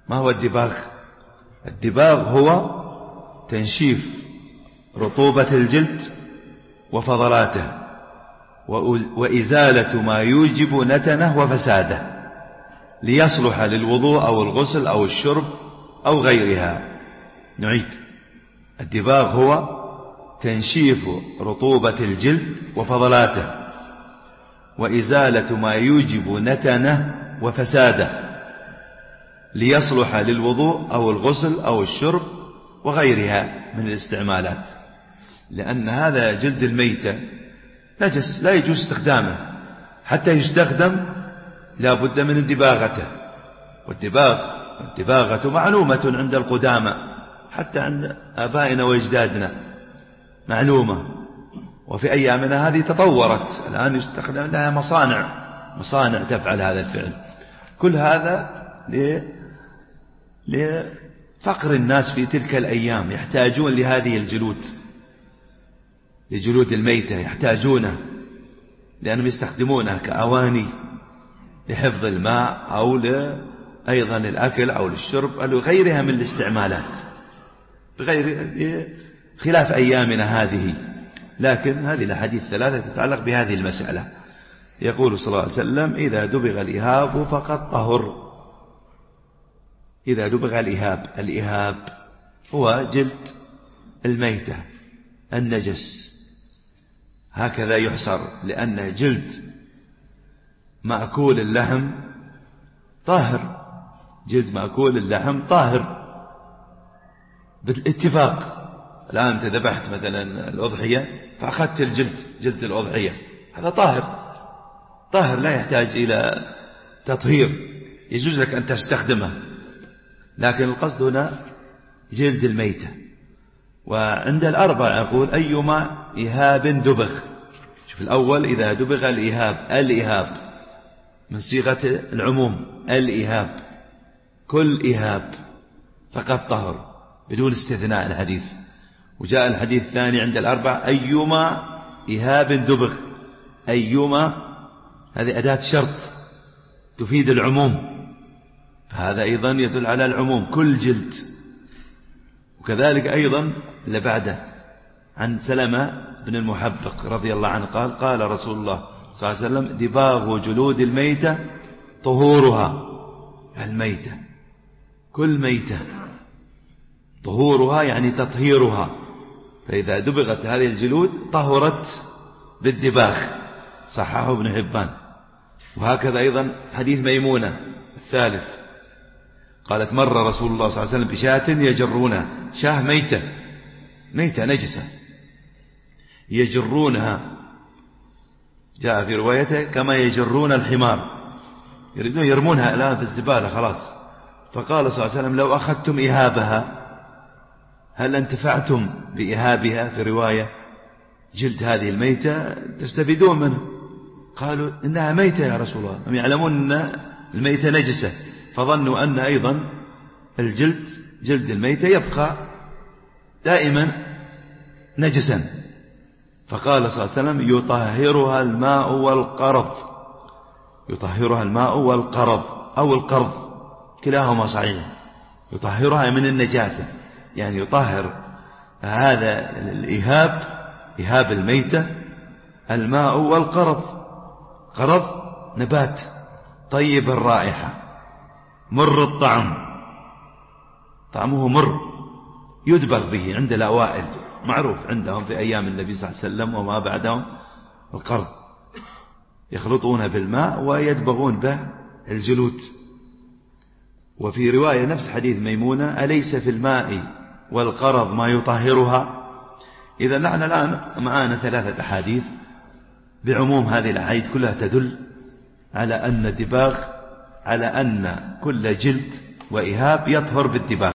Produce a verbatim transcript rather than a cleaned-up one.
ما هو الدباغ؟ الدباغ هو تنشيف رطوبة الجلد وفضلاته وإزالة ما يوجب نتنه وفساده ليصلح للوضوء أو الغسل أو الشرب أو غيرها. نعيد: الدباغ هو تنشيف رطوبة الجلد وفضلاته وإزالة ما يوجب نتنه وفساده ليصلح للوضوء أو الغسل أو الشرب وغيرها من الاستعمالات. لأن هذا جلد الميتة نجس لا يجوز استخدامه، حتى يستخدم لا بد من دباغته. والدباغ الدباغة معلومة عند القدامى، حتى عند آبائنا وأجدادنا معلومة، وفي أيامنا هذه تطورت، الآن يستخدم لها مصانع مصانع تفعل هذا الفعل. كل هذا لفقر الناس في تلك الأيام، يحتاجون لهذه الجلود، لجلود الميتة يحتاجونه، لأنهم يستخدمونها كأواني لحفظ الماء أو أيضا الأكل أو للشرب أو غيرها من الاستعمالات، بغير خلاف أيامنا هذه. لكن هذه الأحاديث الثلاثة تتعلق بهذه المسألة. يقول صلى الله عليه وسلم: إذا دبغ الإهاب فقد طهر. إذا دبغ الإهاب، الإهاب هو جلد الميتة النجس، هكذا يحصر، لأن جلد مأكول اللحم طاهر، جلد مأكول اللحم طاهر بالاتفاق. الآن أنت ذبحت مثلا الأضحية فأخذت الجلد، جلد الأضحية، هذا طاهر طاهر لا يحتاج إلى تطهير، يجوز لك أن تستخدمه. لكن القصد هنا جلد الميتة. وعند الأربع يقول: أيما إهاب دبغ. شوف الأول: إذا دبغ الإهاب، الإهاب من صيغة العموم، الإهاب كل إهاب فقد طهر بدون استثناء الحديث. وجاء الحديث الثاني عند الأربع: أيما إهاب دبغ. أيما هذه أداة شرط تفيد العموم، فهذا أيضا يدل على العموم، كل جلد. وكذلك أيضا اللي بعده عن سلمة بن المحبق رضي الله عنه قال: قال رسول الله صلى الله عليه وسلم: دباغ جلود الميتة طهورها. الميتة كل ميتة طهورها يعني تطهيرها، فإذا دبغت هذه الجلود طهرت بالدباغ، صححه ابن حبان. وهكذا أيضا حديث ميمونة الثالث قالت: مر رسول الله صلى الله عليه وسلم بشاة يجرونها، شاه ميتة ميتة نجسة يجرونها، جاء في روايته كما يجرون الحمار، يريدون يرمونها الآن في الزبالة خلاص. فقال صلى الله عليه وسلم: لو أخذتم إهابها هل انتفعتم بإهابها؟ في رواية: جلد هذه الميتة تستفيدون منه. قالوا: إنها ميتة يا رسول الله، هم يعلمون أن الميتة نجسة، فظنوا أن أيضا الجلد جلد الميتة يبقى دائما نجسا. فقال صلى الله عليه وسلم: يطهرها الماء والقرض. يطهرها الماء والقرض أو القرض كلاهما صحيح. يطهرها من النجاسة، يعني يطهر هذا الإهاب، إهاب الميتة، الماء والقرض. قرض نبات طيب الرائحة مر الطعم، طعمه مر، يدبغ به عند الأوائل، معروف عندهم في أيام النبي صلى الله عليه وسلم وما بعدهم. القرض يخلطونه بالماء ويدبغون به الجلود. وفي رواية نفس حديث ميمونة: أليس في الماء والقرض ما يطهرها؟ إذا نحن الآن معنا ثلاثة أحاديث بعموم هذه الأحاديث كلها تدل على أن الدباغ، على أن كل جلد وإهاب يطهر بالدباغ.